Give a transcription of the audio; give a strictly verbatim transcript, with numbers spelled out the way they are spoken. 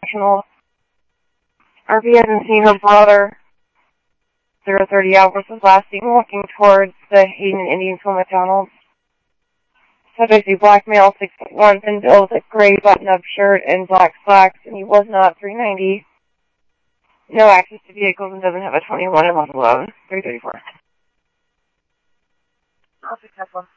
R P hasn't seen her brother. zero thirty hours was last seen walking towards the Hayden Indian School McDonald's. Subject is black male, six foot one, thin build, a gray button-up shirt, and black slacks, and he was not three ninety. No access to vehicles and doesn't have a twenty-one and was alone. three thirty-four. I'll fix that one.